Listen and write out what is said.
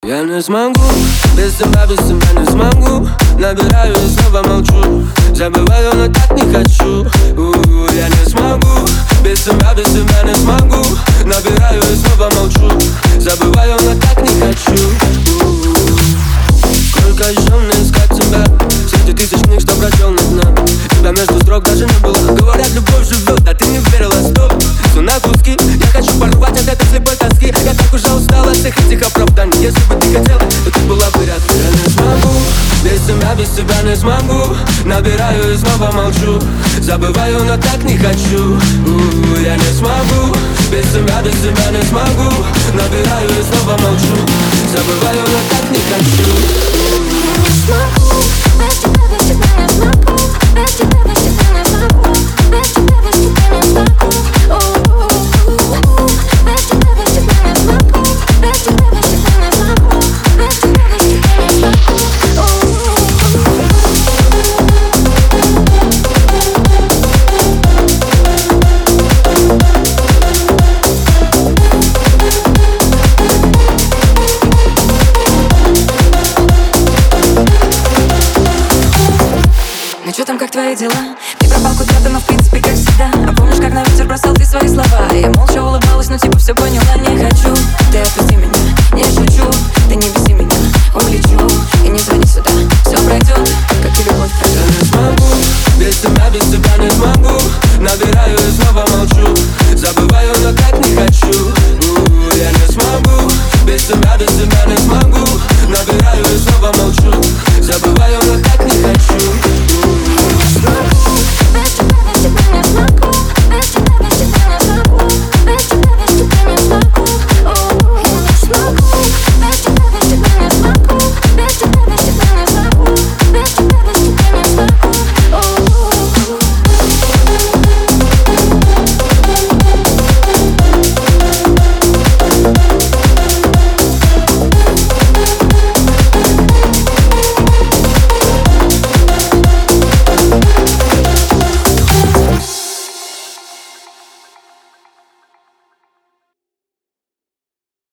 Я не смогу, без тебя не смогу. Набираю и снова молчу. Забываю, но так не хочу. Я не смогу, без тебя не смогу. Набираю и снова молчу. Забываю, но так не хочу. Сколько еще мне искать тебя? Среди тысяч книг, что прочел на дна. Тебя между строк даже не было. Говорят, любовь живет, а ты не верила, стоп. Все на куски, я хочу порвать от этой слепой тоски. Я так уже устал от всех этих оправданий. Если бы ты хотела, то ты была бы рядом. Я не смогу, без тебя не смогу. Набираю и снова молчу. Забываю, но так не хочу. Я не смогу, без тебя не смогу. Набираю и снова молчу. Забываю, но так не хочу. Смогу, без тебя не смогу. Без тебя не смогу. Без тебя не смогу. Без тебя не смогу. Без тебя не смогу. Без тебя не смогу. Ну чё там, как твои дела? Ты пропал куда-то, но в принципе как всегда. А помнишь, как на ветер бросал ты свои слова? Я молча улыбалась, но типа все поняла, не хочу. Ты отпусти меня, не шучу. Ты не беси меня, улечу. И не звони сюда, все пройдет, как и любовь пройдет. Я не смогу, без тебя не смогу. Набираю и снова молчу. Забываю, но так не хочу. Я не смогу, без тебя